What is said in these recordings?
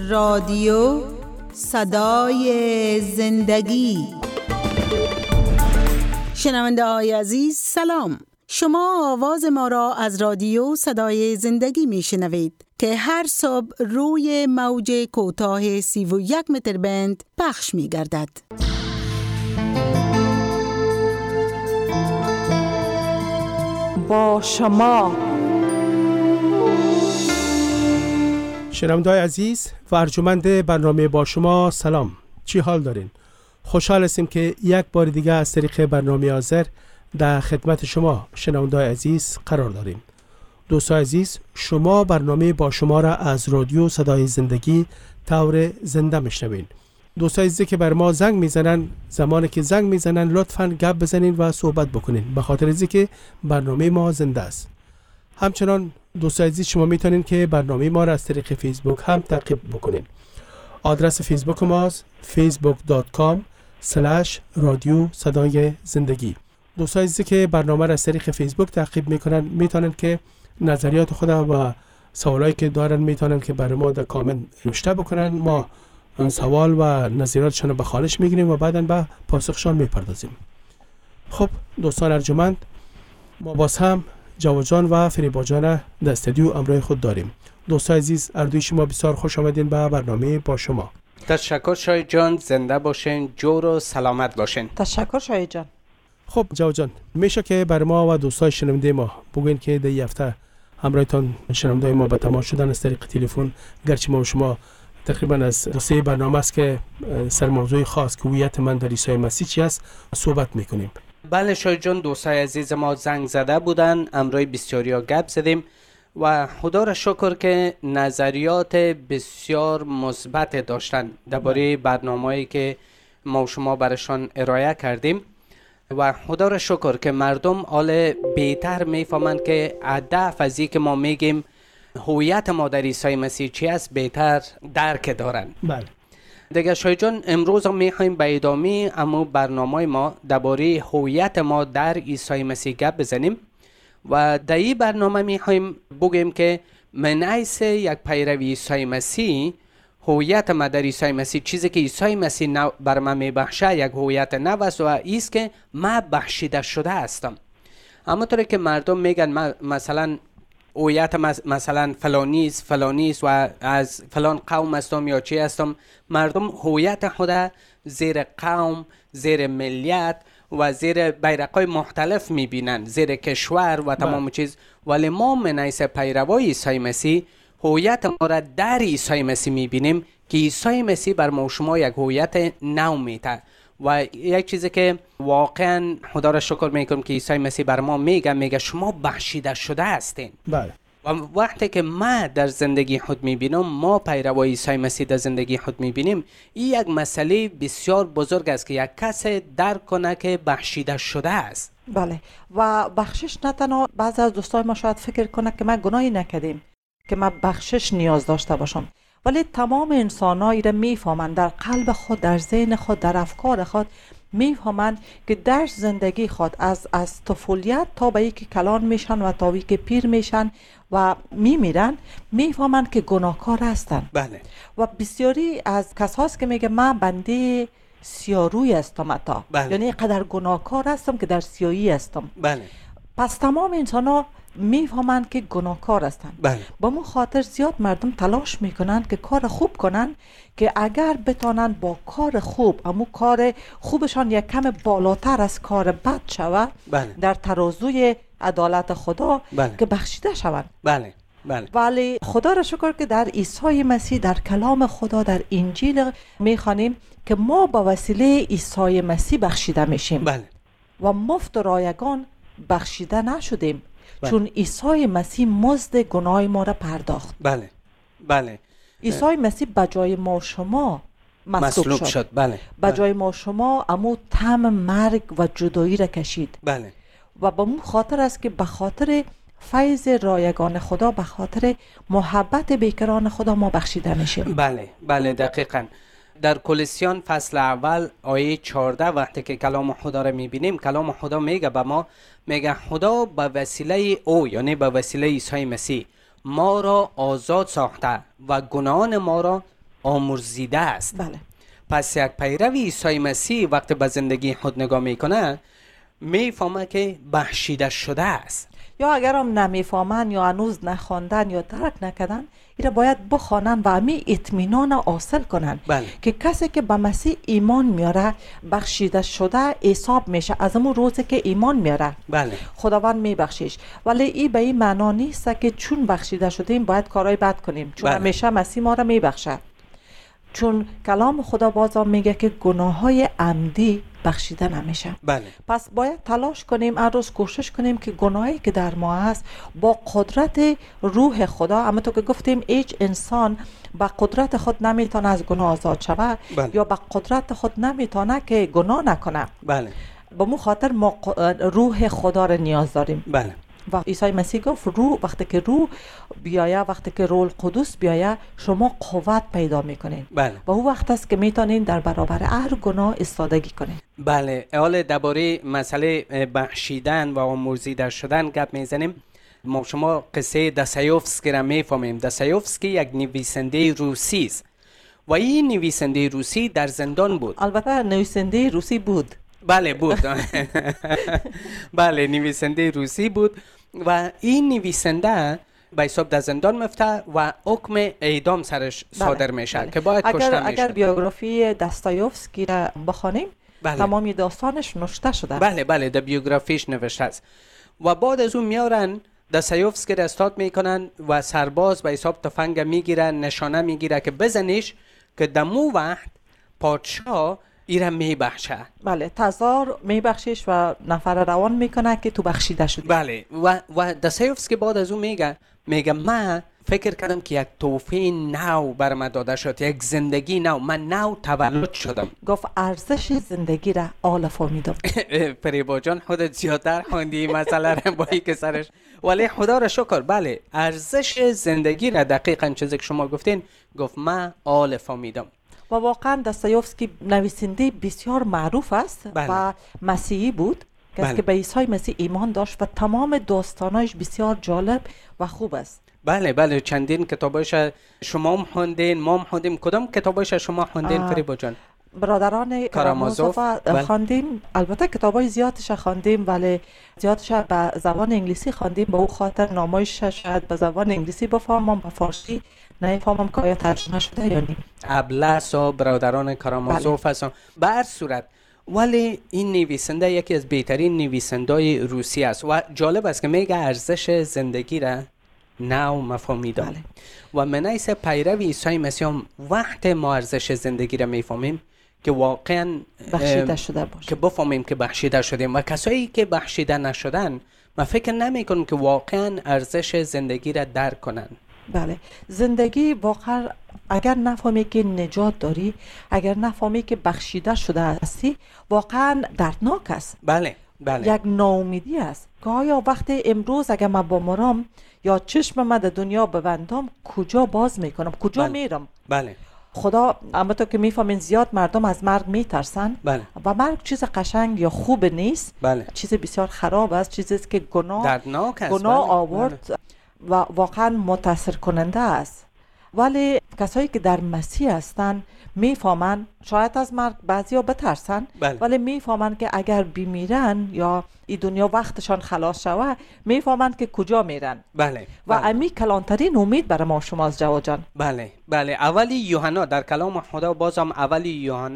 رادیو صدای زندگی. شنونده های عزیز سلام، شما آواز ما را از رادیو صدای زندگی می شنوید که هر صبح روی موج کوتاه 31 متر بند پخش می گردد. با شما شنونده‌های عزیز و ارجمند برنامه با شما سلام، چی حال دارین؟ خوشحال هستیم که یک بار دیگه از طریق برنامه آذر در خدمت شما شنونده‌های عزیز قرار داریم. دوستان عزیز، شما برنامه با شما را از رادیو صدای زندگی طور زنده میشنوین. دوستان عزیزی که بر ما زنگ میزنن، زمانی که زنگ میزنن لطفاً گپ بزنین و صحبت بکنین، به خاطر اینکه برنامه ما زنده است. همچنان دوستان عزیز شما میتونین که برنامه ما را از طریق فیسبوک هم تعقیب بکنین. آدرس فیسبوک ما facebook.com/رادیو صدای زندگی. دوستان عزیزی که برنامه را از طریق فیسبوک تعقیب میکنن میتونن که نظریات خود و سوالایی که دارن میتونن که برای ما در کامنت نوشته بکنن. ما سوال و نظریاتشون رو به خانش میگیریم و بعداً به پاسخشان میپردازیم. خب دوستان ارجمند، ما باز هم جواد جان و فریبا جان در استودیو امروی خود داریم. دوستان عزیز، اردوی شما بسیار خوش آمدین به برنامه با شما. تشکر شاید جان، زنده باشین، جور و سلامت باشین. تشکر شاید جان. خب جواد جان، میشه که بر ما و دوستان شنونده ما بگوین که در هفته همراهتان شنونده ما به تماس شدن از طریق تلفن، گرچه ما و شما تقریبا از سه برنامه است که سر موضوع خاص که هویت من در عیسی مسیح چی است صحبت میکنیم. بله شاید جان، دوستای عزیز ما زنگ زده بودن، امروی بسیاریا گپ زدیم و خدا را شکر که نظریات بسیار مثبت داشتن درباره برنامه‌ای که ما و شما برشان ارائه کردیم و خدا را شکر که مردم حال بهتر میفهمند که هدف از اینکه ما میگیم هویت ما در عیسی مسیح چی است بهتر درک دارن. بله دیگه شاید جان، امروز هم میخوایم به ادامه اما برنامه ما درباره هویت ما در عیسی مسیح گپ بزنیم و در این برنامه میخوایم بگیم که من حیث یک پیرو عیسی مسیح هویت ما در عیسی مسیح، چیزی که عیسی مسیح بر من میبخشه یک هویت نو است و ایست که من بخشیده شده هستم. همونطوری که مردم میگن مثلا هویت مثلا فلانیست و از فلان قوم هستم یا چی هستم، مردم هویت خود زیر قوم، زیر ملیت و زیر بیرق‌های مختلف میبینن، زیر کشور و تمام چیز. ولی ما من حیث پیروای عیسی مسیح هویت ما را در عیسی مسیح میبینیم که عیسی مسیح بر ما و شما یک هویت نو میده و یک چیزی که واقعا خدا را شکر میکنم که عیسی مسیح بر ما میگه شما بخشیده شده هستین. بله. و وقتی که ما در زندگی خود میبینم، ما پیروای عیسی مسیح در زندگی خود میبینیم، این یک مسئله بسیار بزرگ است که یک کس درک کنه که بخشیده شده است. بله، و بخشش نه تنها بعضی از دوستای ما شاید فکر کنه که ما گناهی نکردیم که ما بخشش نیاز داشته باشم، ولی تمام انسان‌ها را میفهمند، در قلب خود، در ذهن خود، در افکار خود میفهمند که در زندگی خود از طفولیت تا به اینکه کلان میشن و تا اینکه پیر میشن و میمیرن، میفهمند که گناهکار هستند. بله. و بسیاری از کساست که میگه من بنده سیاروی هستم اتا. بله. یعنی قدر گناهکار هستم که در سیایی هستم. بله. پس تمام انسان‌ها میفهمند که گناهکار هستند. بله. با مون خاطر زیاد مردم تلاش میکنند که کار خوب کنن که اگر بتانن با کار خوب، اما کار خوبشان یک کم بالاتر از کار بد شود، بله. در ترازوی عدالت خدا، بله. که بخشیده شوند. بله. بله. ولی خدا را شکر که در عیسی مسیح، در کلام خدا، در انجیل میخوانیم که ما با وسیله عیسی مسیح بخشیده میشیم. بله. و مفت و رایگان بخشیده نشدیم. بله. چون عیسی مسیح مزد گناه ما را پرداخت. بله. بله. عیسی مسیح بجای ما شما مصلوب شد. بله. بجای ما شما امو طعم مرگ و جدایی را کشید. بله. و به اون خاطر است که به خاطر فیض رایگان خدا، به خاطر محبت بیکران خدا ما بخشیده میشیم. بله. بله دقیقاً. در کولوسیان فصل اول آیه 14 وقتی که کلام خدا را میبینیم، کلام خدا میگه به ما، میگه خدا به وسیله او، یعنی به وسیله عیسی مسیح، ما را آزاد ساخته و گناهان ما را آمرزیده است. بله. پس یک پیرو عیسی مسیح وقتی به زندگی خود نگاه میکنه میفهمه که بخشیده شده است. یا اگر هم نمیفهمن یا هنوز نخواندن یا درک نکردن، اینا باید بخوانن و همی اطمینان حاصل کنن. بله. که کسی که به مسیح ایمان میاره بخشیده شده حساب میشه از اون روزی که ایمان میاره. بله. خداوند میبخشیش. ولی این به این معنا نیست که چون بخشیده شدیم باید کارهای بد کنیم، چون بله. همیشه مسیح ما را میبخشه. چون کلام خدا بازم میگه که گناه های عمدی بخشیده نمیشه. بله. پس باید تلاش کنیم، هر روز کوشش کنیم که گناهی که در ما هست با قدرت روح خدا، اما تو که گفتیم هیچ انسان با قدرت خود نمیتونه از گناه آزاد شود. بله. یا با قدرت خود نمیتونه که گناه نکنه. بله. به مو خاطر ما روح خدا را نیاز داریم. بله. و عیسی مسیح گفت وقتی که روح بیایه، وقتی که روح القدس بیایه، شما قوت پیدا میکنین. بله. و او وقت است که میتونین در برابر هر گناه ایستادگی کنین. بله. حالا درباره مسئله بخشیدن و آمرزیده شدن گپ میزنیم. ما شما قصه دستایوفسکی را میفهمیم. دستایوفسکی یک نویسنده روسی است و این نویسنده روسی در زندان بود. البته نویسنده روسی بود. بله بود. بله نویسنده روسی بود و این نویسنده به حساب در زندان مفته و حکم اعدام سرش صادر میشه. بله. که باید کشته میشه. اگر بیوگرافی دستایوفسکی را بخوانیم، بله. تمامی داستانش نوشته شده. بله در بیوگرافیش نوشته است. و بعد از اون میارن دستایوفسکی را استاد میکنن و سرباز به حساب تفنگ میگیرن، نشانه میگیره که بزنیش، که دمو وقت پادشاه ایران میبخشه. بله. تزار میبخشیش و نفر روان میکنه که تو بخشیده شدی. بله. و دستایوفسکی بعد از اون میگه من فکر کردم که یک تحفه نو بر من داده شد، یک زندگی نو، من نو تولد شدم. گفت ارزش زندگی را آل فهمیدم. فریبا جان خودت زیادتر خوندی مسئله را با این که سرش، ولی خدا را شکر. بله ارزش زندگی را دقیقاً چیزی که شما گفتین، گفت من آل فهمیدم. و واقعا دستایوفسکی نویسنده بسیار معروف است. بله. و مسیحی بود، کسی بله. که به عیسی مسیح ایمان داشت و تمام داستانایش بسیار جالب و خوب است. بله چندین کتابایش شما هم خوندین، ما هم خوندیم. کدام کتابایش شما خوندین فریبا جان؟ برادران کارامازوف بله. خواندیم. البته کتابای زیادش خواندیم، ولی زیادش به زبان انگلیسی خواندیم. به او خاطر نامایش شاید به زبان انگلیسی بفهمم، به فارسی نمیفهمم که آیا ترجمه شده یا نه. ابلس و برادران کارامازوف هستن. به هر صورت ولی این نویسنده یکی از بهترین نویسنده‌های روسی است و جالب است که میگه ارزش زندگی را نو مفهمیدم. بله. و من ایسا پیرو عیسی مسیح هم وقت ما ارزش زندگی را میفهمیم که واقعا بخشیده شده باشه، که بفهمیم که بخشیده شدیم. و کسایی که بخشیده نشدن من فکر نمی کنم که واقعا ارزش زندگی را درک کنن. بله. زندگی واقعا اگر نفهمی که نجات داری، اگر نفهمی که بخشیده شده هستی، واقعا دردناک است. بله. یک ناامیدی است که آیا وقتی امروز اگر من با مرام یا چشم من در دنیا ببندم، کجا باز میکنم، کجا میرم؟ بله. خدا، اما تو که میفهمین زیاد مردم از مرگ میترسن. بله. و مرگ چیز قشنگ یا خوب نیست. بله. چیز بسیار خراب است، چیزی است که دردناک است. گناه آورد. و واقعا متاثر کننده است. ولی کسایی که در مسیح هستن میفهمن، شاید از مرگ بعضیا بترسن. بله. ولی میفهمن که اگر بمیرن یا این دنیا وقتشان خلاص شوه، میفهمن که کجا میرن. بله. و امی کلانترین امید برای ما شماست جواد جان. بله. اولی یوحنا در کلام خدا بازم اولی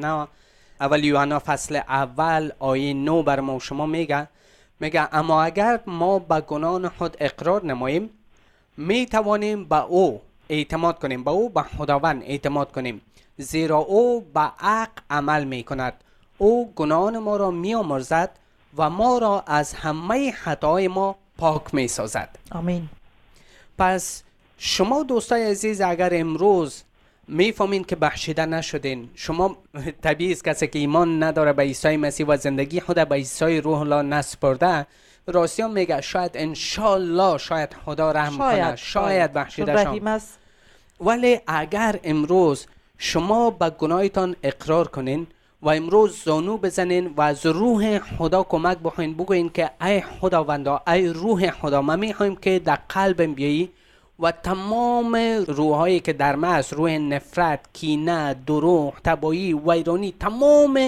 یوحنا فصل اول آیه 9 بر ما شما میگه اما اگر ما به گناه خود اقرار نماییم، می توانیم به او اعتماد کنیم، به او به خداوند اعتماد کنیم، زیرا او به حق عمل می کند. او گناهان ما را می آمرزد و ما را از همه خطاهای ما پاک می سازد. آمین. پس شما دوستای عزیز اگر امروز میفهمین که بخشیده نشدین، شما طبیعی است کسی که ایمان نداره به عیسی مسیح و زندگی خود به عیسی روح الله نسپرده، راستیان میگه شاید انشالله شاید خدا رحم کنه، شاید بخشیده شد. ولی اگر امروز شما به گناهتان اقرار کنین و امروز زانو بزنین و از روح خدا کمک بخواین، بگوین که ای خداوندا، ای روح خدا، ما میخوایم که در قلبم بیایی و تمام روحایی که در ما است، روح نفرت، کینه، دروغ، تباهی، ویرانی، تمام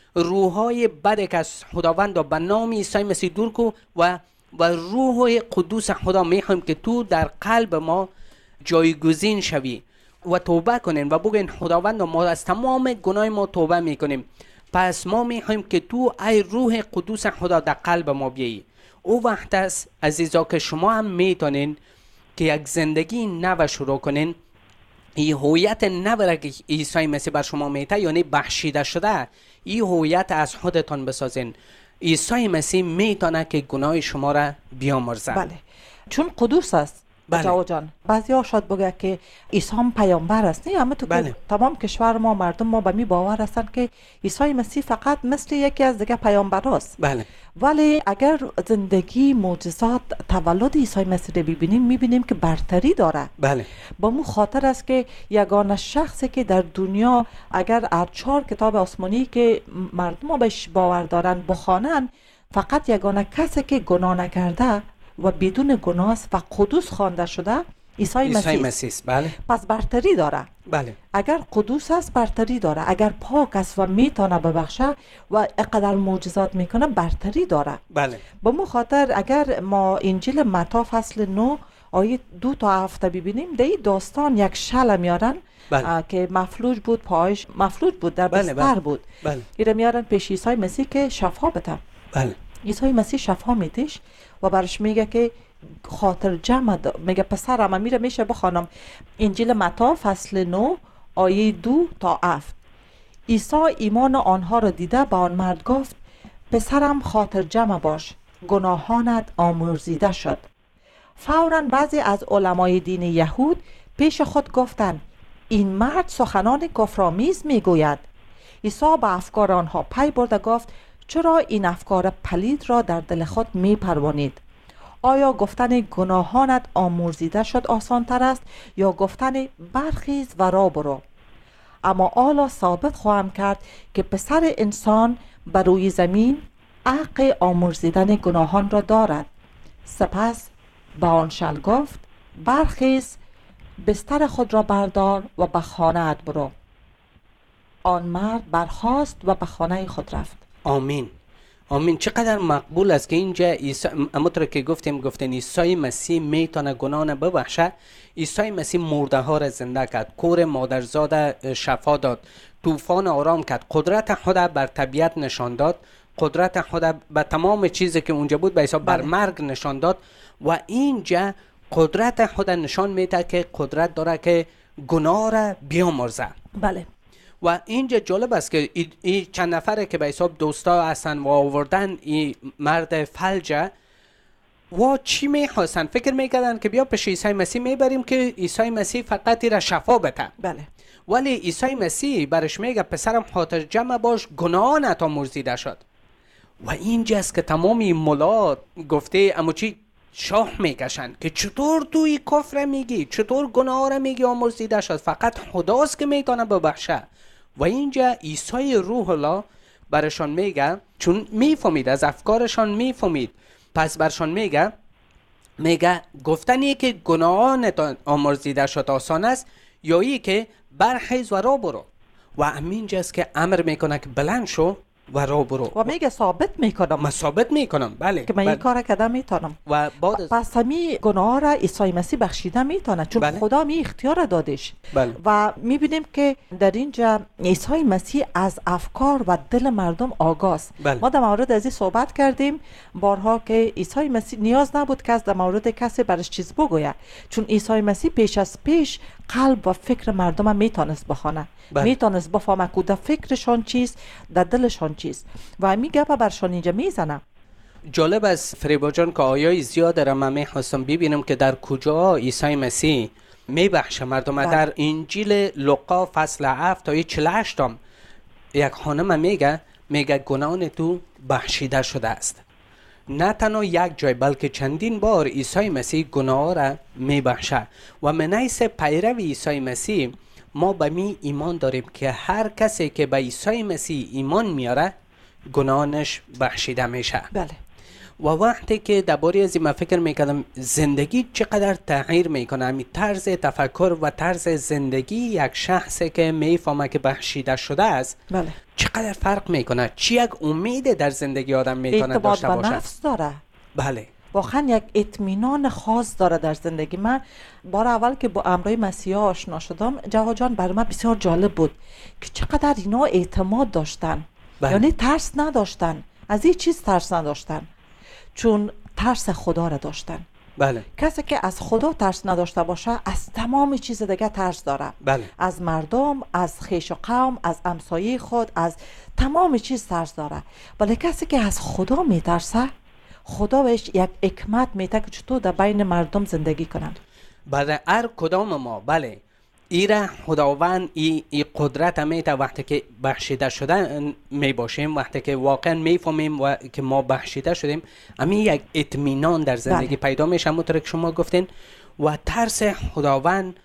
روحای بد که از خداوند را به نام عیسی مسیح دور کو و روح قدوس خدا میخوایم که تو در قلب ما جایگزین شوی و توبه کنین و بگین خداوند ما از تمام گناه ما توبه میکنیم. پس ما میخوایم که تو ای روح قدوس خدا در قلب ما بیایی. او وقت است عزیزا که شما هم میتونین که یک زندگی نو شروع کنین. این هویت نو را که عیسی مسیح بر شما میده، یعنی بخشیده شده، این هویت از خودتان بسازین. عیسی مسیح میتونه که گناه شما را بیامرزه. بله، چون قدوس است. بله. جواد جان، بعضی ها شاید بگه که عیسی هم پیامبر است. نه، اما تو بله. تمام کشور ما مردم ما به می باور هستند که عیسی مسیح فقط مثل یکی از دیگه پیامبر است. بله. ولی اگر زندگی معجزات تولد عیسی مسیح رو ببینیم، میبینیم که برتری داره. بله. با مو خاطر است که یگانه شخصی که در دنیا اگر هر 4 کتاب آسمانی که مردم بهش باور دارن بخوانن، فقط یگانه کسی که گناه نکرده و بدون گناه است و قدوس خوانده شده عیسی مسیح. بله. پس برتری داره. بله. اگر قدوس است برتری داره، اگر پاک است و میتونه ببخشه و اقدر معجزات میکنه برتری داره. بله. با مو خاطر اگر ما انجیل متی فصل 9 آیه 2 تا 7 ببینیم، در این داستان یک شل میارن. بله. که مفلوج بود، پایش مفلوج بود، در بله. بستر بود. بله. ایره میارن پیش عیسی مسیح که شفا بده. بله. عیسی مسیح شفا میدهش و برش میگه که خاطر جمع میگه پسرم میره میشه بخوانم انجیل متی فصل 9 آیه 2 تا 7. عیسی ایمان آنها را دیده به آن مرد گفت پسرم خاطر جمع باش، گناهانت آمرزیده شد. فوراً بعضی از علمای دین یهود پیش خود گفتند این مرد سخنان کفرآمیز میگوید. عیسی به افکار آنها پی برد و گفت چرا این افکار پلید را در دل خود میپرورانید؟ آیا گفتن گناهانت آمرزیده شد آسان تر است یا گفتن برخیز و را برو؟ اما حالا ثابت خواهم کرد که پسر انسان بر روی زمین حق آمرزیدن گناهان را دارد. سپس به آن شل گفت برخیز، بستر خود را بردار و به خانه‌ات برو. آن مرد برخاست و به خانه خود رفت. آمین. آمین. چقدر مقبول است که اینجا همونطور که گفتیم عیسی مسیح میتونه گناه ببخشه. عیسی مسیح مرده ها را زنده کرد، کور مادرزاد شفا داد، طوفان آرام کرد، قدرت خود بر طبیعت نشان داد، قدرت خود به تمام چیزی که اونجا بود به حساب بر مرگ نشان داد و اینجا قدرت خود نشان میده که قدرت داره که گناه را بیامرزه. بله. و اینجا جالب است که این چند نفره که به حساب دوستا هستن و آوردن این مرد فلجه و چی میخواستن؟ فکر میکردن که بیا پیش عیسی مسیح میبریم که عیسی مسیح فقط را شفا بده. بله. ولی عیسی مسیح برش میگه پسرم خاطر جمع باش، گناهانت آمرزیده شد. و اینجاست که تمام این ملا گفته اما چی شاه میکشن که چطور توی کفر میگی، چطور گناه را میگی آمرزیده شد، فقط خداست که میتونه ببخشه. و اینجا عیسی روح الله برشان میگه، چون میفهمید از افکارشان میفهمید، پس برشان میگه گفتنی که گناهانت آمرزیده شد آسان است یا ای که برخیز و را برو. و همینجاست که امر میکنه که بلند شو و را برو و میگه ثابت میکنم، من ثابت میکنم. بله که من این کار کردم میتونم. و پس همین گناه را عیسی مسیح بخشیده میتونه، چون بله. خدا می اختیار دادش. بله. و میبینیم که در اینجا عیسی مسیح از افکار و دل مردم آگاه است. بله. ما در مورد از این صحبت کردیم بارها که عیسی مسیح نیاز نبود که از در مورد کسی برش چیز بگوید، چون عیسی مسیح پیش از پیش قلب و فکر مردم میتونست بخونه. بله. میتونست بفهمه که در فکرشان چیست، در دلشان چیست و می گپ برشان اینجا میزنه. جالب است فریبا جان که آیای زیاد را من میخواستم ببینم که در کجا عیسی مسیح میبخشه مردم. بله. در انجیل لوقا فصل 7 تا 48 یک خانم میگه گناهان تو بخشیده شده است. نه تنها یک جای بلکه چندین بار عیسی مسیح گناه را میبخشه و من حیث پیرو عیسی مسیح ما به می ایمان داریم که هر کسی که به عیسی مسیح ایمان میاره گناهانش بخشیده میشه. بله. و وقتی که درباره از این فکر میکردم زندگی چقدر تغییر میکنه، همین طرز تفکر و طرز زندگی یک شخصی که میفهمه که بخشیده شده است، بله، چقدر فرق میکنه، چی یک امید در زندگی آدم میتونه داشته باشه. اعتماد به نفس داره. بله، واقعا یک اطمینان خاص داره در زندگی. من بار اول که با امرای مسیح آشنا شدم، جواد جان، برای من بسیار جالب بود که چقدر اینا اعتماد داشتن. بله. یعنی ترس نداشتن، از این چیز ترس نداشتن، چون ترس خدا را داشتن. بله. کسی که از خدا ترس نداشته باشه از تمام چیز دیگه ترس داره. بله. از مردم، از خویش و قوم، از همسایه خود، از تمام چیز ترس داره. ولی کسی که از خدا میترسه، خدا بهش یک حکمت میده که چطور در بین مردم زندگی کنن. برای هر کدام ما، بله، ایره خداوند ای قدرت میده وقتی که بخشیده شده می باشیم، وقتی که واقعا میفهمیم و که ما بخشیده شدیم، همین یک اطمینان در زندگی پیدا میشه. همونطور که شما گفتین، و ترس خداوند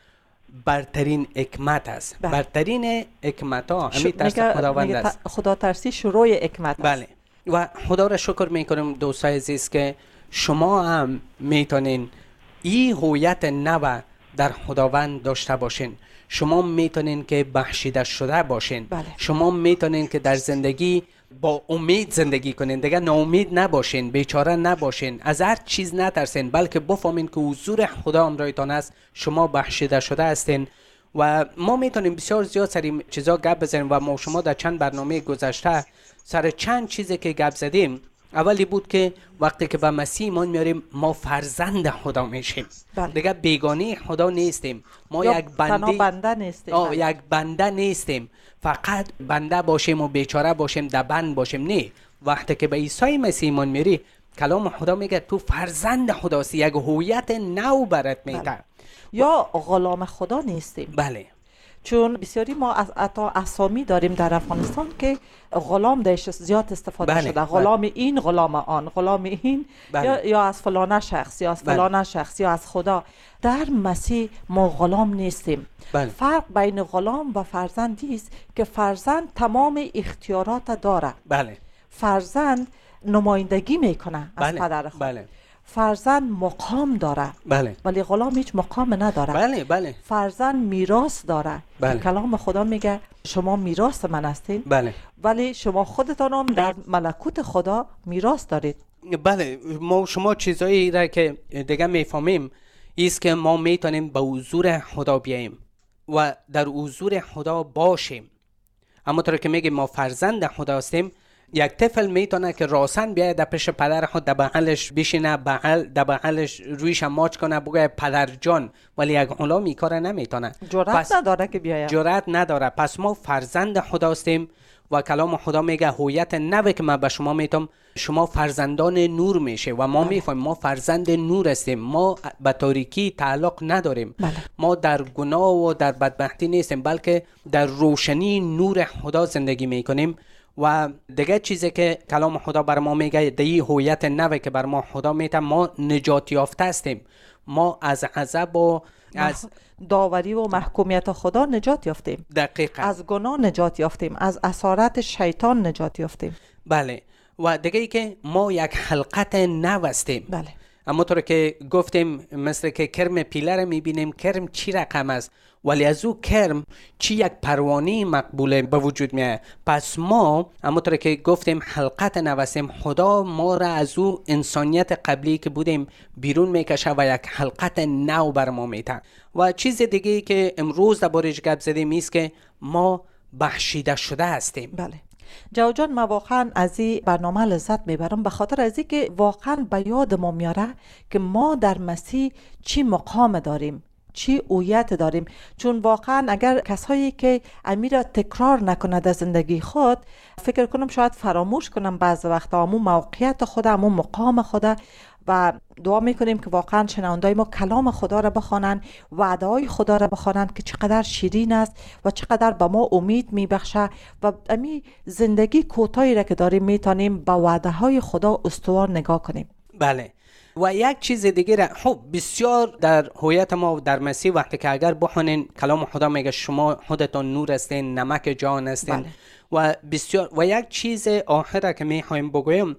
برترین حکمت است. برترین حکمت ها همین ترس خداوند است. خدا ترسی شروع حکمت است. بله. و خدا را شکر میکنم دوستای عزیز که شما هم میتونین این هویت نو در خداوند داشته باشین. شما میتونین که بخشیده شده باشین. بله. شما میتونین که در زندگی با امید زندگی کنین، دیگه ناامید نباشین، بیچاره نباشین، از هر چیز نترسین، بلکه بفهمین که حضور خدا همراهتان است، شما بخشیده شده هستین. و ما میتونیم بسیار زیاد سر این چیزا گپ بزنیم و ما شما در چند برنامه گذشته سر چند چیزی که گپ زدیم. اولی بود که وقتی که به مسیح ایمان میاریم ما فرزند خدا میشیم. بله. دیگه بیگانه خدا نیستیم، ما یک بنده نیستیم. یک بنده نیستیم، فقط بنده باشیم و بیچاره باشیم، در بند باشیم. نه، وقتی که به عیسی مسیح ایمان میاری، کلام خدا میگه تو فرزند خداست، یک هویت نو برات میده. بله. یا غلام خدا نیستیم. بله. چون بسیاری ما از اسامی داریم در افغانستان که غلام دهش زیاد استفاده شده. غلام این، غلام آن، غلام این، یا از فلانه شخص، یا از فلانه شخص، یا از خدا. در مسیح ما غلام نیستیم. فرق بین غلام و فرزندی است که فرزند تمام اختیارات داره. بله. فرزند نمایندگی میکنه از پدر خود. بله. فرزند مقام داره. بله. ولی غلام هیچ مقام نداره. بله. بله. فرزند میراث داره. بله. کلام خدا میگه شما میراث من هستین. بله. ولی شما خودتان هم در ملکوت خدا میراث دارید. بله. ما شما چیزایی را که دیگه میفهمیم ایست که ما میتونیم به حضور خدا بیاییم و در حضور خدا باشیم. اما طور که میگیم ما فرزند خدا هستیم، یک طفل میتونه که راسن بیاید در پیش پدر خود در بغلش بشینه، در بغلش رویش ماچ کنه، بگه پدر جان، ولی یک غلام این کار نمیتونه، جرأت نداره که بیاید. جرأت نداره. پس ما فرزند خدا هستیم و کلام خدا میگه هویت نوی که من به شما میتم، شما فرزندان نور میشه و ما میفهمیم ما فرزند نور هستیم. ما به تاریکی تعلق نداریم. ما در گناه و در بدبختی نیستیم، بلکه در روشنی نور خدا زندگی میکنیم. و دیگه چیزی که کلام خدا بر ما میگه، دی هویت نوی که بر ما خدا میده، ما نجات یافته هستیم. ما از عذاب و از داوری و محکومیت خدا نجات یافتیم. دقیقاً. از گناه نجات یافتیم، از اسارت شیطان نجات یافتیم. بله. و دیگه ای که ما یک حلقت نو هستیم. بله. اما طور که گفتیم، مثل که کرم پیله رو میبینیم، کرم چی رقم است، ولی از او کرم چی یک پروانه مقبوله به وجود میاد. پس ما اما طور که گفتیم حلقت نو هستیم. خدا ما را از او انسانیت قبلی که بودیم بیرون میکشه و یک حلقت نو بر ما میده. و چیز دیگه که امروز دربارش گپ زدیم است که ما بخشیده شده هستیم. بله. جواد جان، ما واقعا از این برنامه لذت میبرم، به خاطر از این که واقعا به یاد ما میاره که ما در مسیح چی مقام داریم، چی هویت داریم. چون واقعا اگر کسایی که امیر تکرار نکنه در زندگی خود، فکر کنم شاید فراموش کنم بعض وقتا همون موقعیت خود، همون مقام خود. و دعا میکنیم که واقعا شنوندای ما کلام خدا را بخوانن، وعده های خدا را بخوانن که چقدر شیرین است و چقدر به ما امید میبخشه و امی زندگی کوتاهی را که داریم میتونیم با وعده های خدا استوار نگاه کنیم. بله. و یک چیز دیگه را بسیار در هویت ما در مسیح، وقتی که اگر بخونین کلام خدا میگه شما خودتون نور هستین، نمک جهان هستین. بله. و بسیار و یک چیز آخره که میخوایم بگویم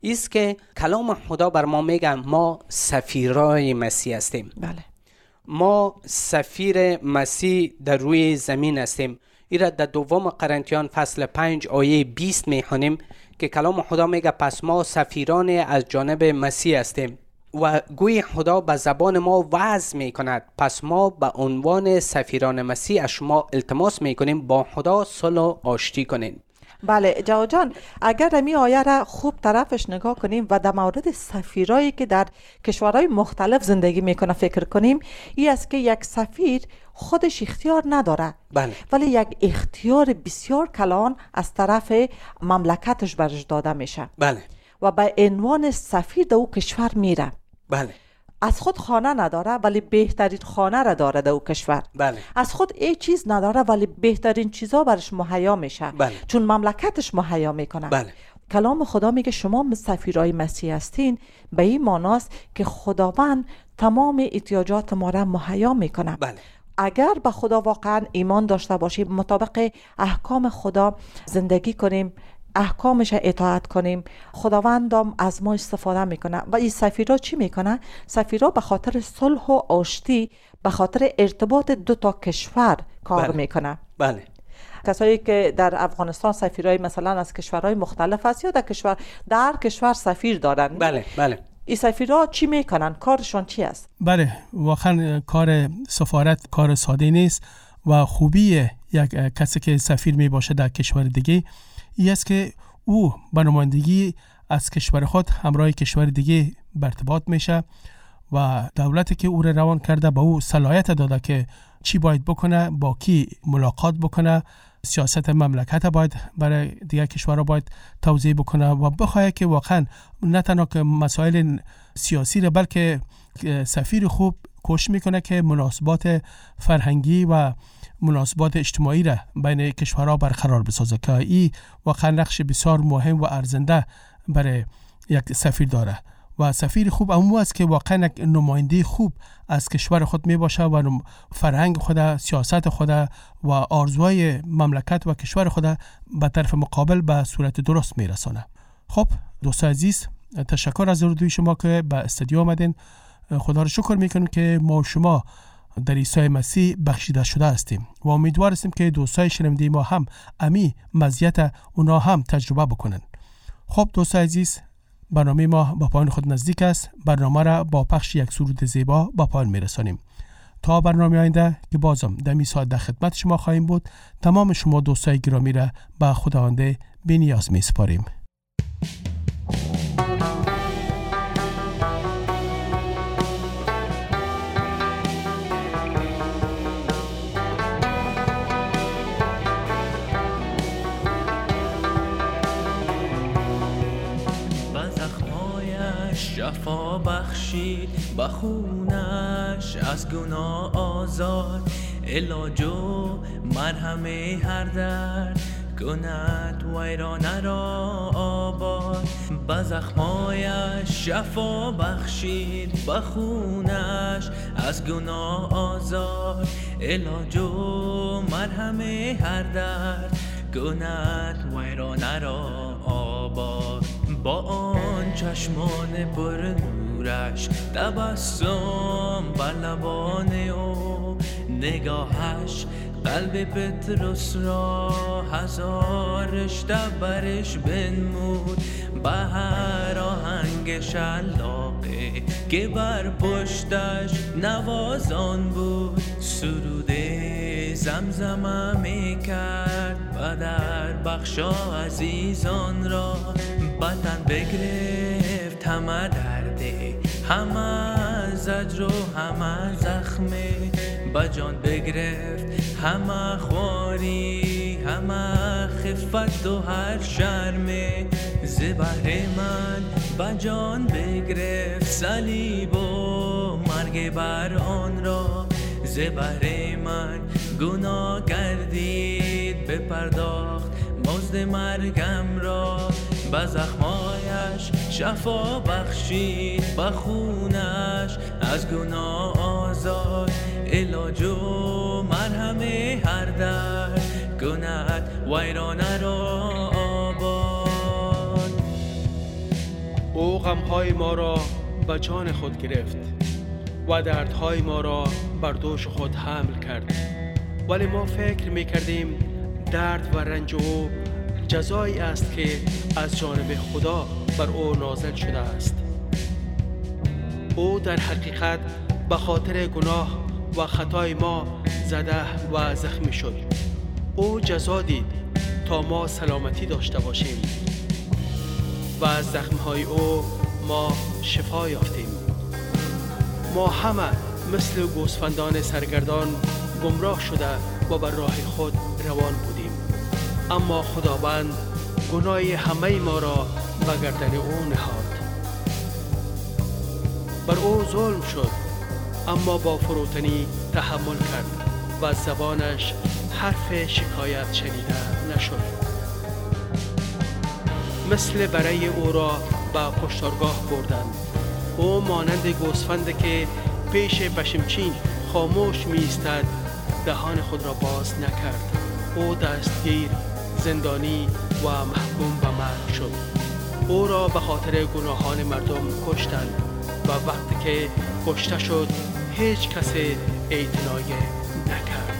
است که کلام خدا بر ما میگه ما سفیرای مسیح هستیم. بله. ما سفیر مسیح در روی زمین هستیم. ایرا در دوم قرنتیان فصل 5 آیه 20 میخوانیم که کلام خدا میگه پس ما سفیران از جانب مسیح هستیم و گوی خدا به زبان ما وعظ میکند. پس ما به عنوان سفیران مسیح از شما التماس میکنیم با خدا صلح و آشتی کنین. بله جواد جان، اگر می آیه را خوب طرفش نگاه کنیم و در مورد سفیرایی که در کشورهای مختلف زندگی میکنه فکر کنیم، این است که یک سفیر خودش اختیار نداره. بله. ولی یک اختیار بسیار کلان از طرف مملکتش برش داده میشه. بله. و به عنوان سفیر در او کشور میره. بله. از خود خانه نداره ولی بهترین خانه را داره در او کشور. بله. از خود ای چیز نداره ولی بهترین چیزا برش مهیا میشه. بله. چون مملکتش مهیا میکنه. بله. کلام خدا میگه شما سفیرای مسیح هستین، به این معناست که خداوند تمام احتیاجات ما را مهیا میکنه. بله. اگر به خدا واقعا ایمان داشته باشیم، مطابق احکام خدا زندگی کنیم، احکامش اطاعت کنیم، خداوندم از ما استفاده میکنه. و این سفیرا چی میکنه؟ سفیرا به خاطر صلح و آشتی، به خاطر ارتباط دو تا کشور کار میکنه. بله. کسایی که در افغانستان سفیرای مثلا از کشورهای مختلف است یا در کشور سفیر دارن. بله. بله. این سفیرا چی میکنن؟ کارشون چی است؟ بله، واقعا کار سفارت کار ساده نیست و خوبی یک کسی که سفیر می باشه در کشور دیگه این است که او به نمایندگی از کشور خود همراه کشور دیگه برتباط میشه و دولتی که او را روان کرده به او صلاحیت داده که چی باید بکنه، با کی ملاقات بکنه، سیاست مملکت باید برای دیگر کشورها باید توضیح بکنه و بخواه که واقعا نه تنها که مسائل سیاسی را بلکه سفیر خوب کوشش میکنه که مناسبات فرهنگی و مناسبات اجتماعی را بین کشورها برقرار بسازه که این واقعا نقش بسیار مهم و ارزنده برای یک سفیر داره و سفیر خوب اون است که واقعا یک نماینده خوب از کشور خود می باشه و فرهنگ خود، سیاست خود و آرزوهای مملکت و کشور خود به طرف مقابل به صورت درست می رسانه. خب دوستان عزیز، تشکر از حضور شما که به استودیو آمدین. خدا رو شکر میکنم که ما شما در عیسی مسیح بخشیده شده هستیم و امیدوار هستیم که دوستای شنونده ما هم امی مزیت اونا هم تجربه بکنن. خب دوستان عزیز، برنامه ما با پایان خود نزدیک است. برنامه را با پخش یک سرود زیبا با پایان میرسانیم. تا برنامه آینده که بازم در این ساعت در خدمت شما خواهیم بود، تمام شما دوستای گرامی را به خداوند بی‌نیاز میسپاریم. شفا بخشید به خونش از گناه آزاد، علاج و مرهم هر درد کند ویرانه را آباد. به زخمایش شفا بخشید به خونش از گناه آزاد، علاج و مرهم هر درد کند ویرانه را آباد. با آن چشمان پر نورش تبسم بر لبان او، نگاهش قلب پتروس را هزار رشته برش بنمود. به هر آهنگ شلاقه که بر پشتش نوازان بود، سرود زمزمه میکرد و در بخشا عزیزان را. بدن بگرفت همه درده، همه زجر و همه زخمه، به جان بگرفت همه خواری، همه خفت و هر شرمه. زبهر من به جان بگرفت صلیب و مرگ بر آن را. زبهر من گناه گردید بپرداخت مزد مرگم را. به زخمایش شفا بخشید به خونش از گناه آزاد، علاج و مرهم هر درد کند ویرانه را آباد. غمهای ما را به جان خود گرفت و دردهای ما را بر دوش خود حمل کرد. ولی ما فکر میکردیم درد و رنج او جزایی است که از جانب خدا بر او نازل شده است. او در حقیقت به خاطر گناه و خطای ما زده و زخمی شد. او جزا دید تا ما سلامتی داشته باشیم و از زخمهای او ما شفا یافتیم. ما همه مثل گوسفندان سرگردان گمراه شده و بر راه خود روان بودیم، اما خداوند گناه همه ما را به گردن او نهاد. بر او ظلم شد، اما با فروتنی تحمل کرد و از زبانش حرف شکایت شنیده نشد. مثل برای او را به کشتارگاه بردند. او مانند گوسفند که پیش پشمچین خاموش می ایستد دهان خود را باز نکرد. او دستگیر، زندانی و محکوم به مرگ شد. او را به خاطر گناهان مردم کشتند و وقتی که کشته شد هیچ کسی اعتنای نکرد.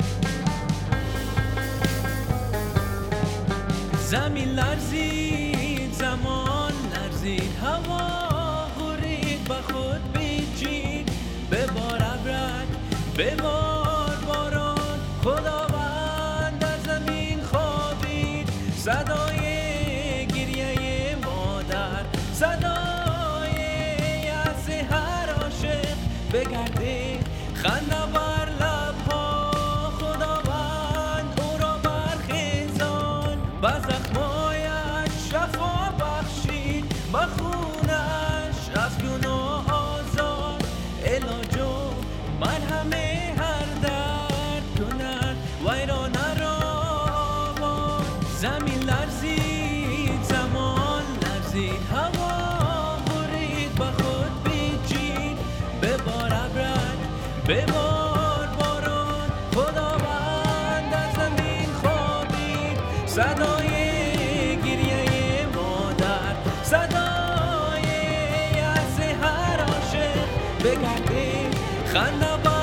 زمین لرزید، زمان لرزید، هوا غرید به خود پیچید. ببار ابرک، ببار باران، خداوند در زمین خوابید. صدای گریه مادر، صدای یأس هر عاشق بگرده خنده بر لبها. خداوند او را برخیزان، به زخمایش شفا بخشید، به خونش از گناه آزاد. علاج و مرهم هر درد کند ویرانه را آباد. زمین لرزید، زمان لرزید، هوا برید به خود پیچید. ببار ابرک، ببار باران، خداوند در زمین خوابید. صدای گریه مادر، صدای یأس هر عاشق بگرده خنده